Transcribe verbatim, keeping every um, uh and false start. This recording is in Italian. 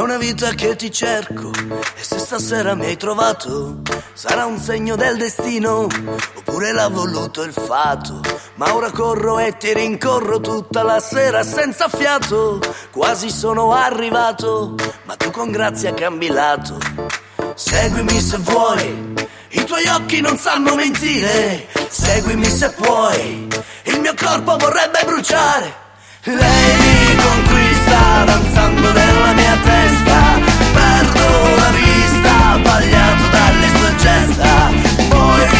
una vita che ti cerco, e se stasera mi hai trovato sarà un segno del destino, oppure l'ha voluto il fato. Ma ora corro e ti rincorro tutta la sera senza fiato. Quasi sono arrivato, ma tu con grazia cambi lato. Seguimi se vuoi, i tuoi occhi non sanno mentire. Seguimi se puoi, il mio corpo vorrebbe bruciare. Lei mi conquista, danzando nella mia testa. Perdo la vista, abbagliato dalle sue gesta. Poi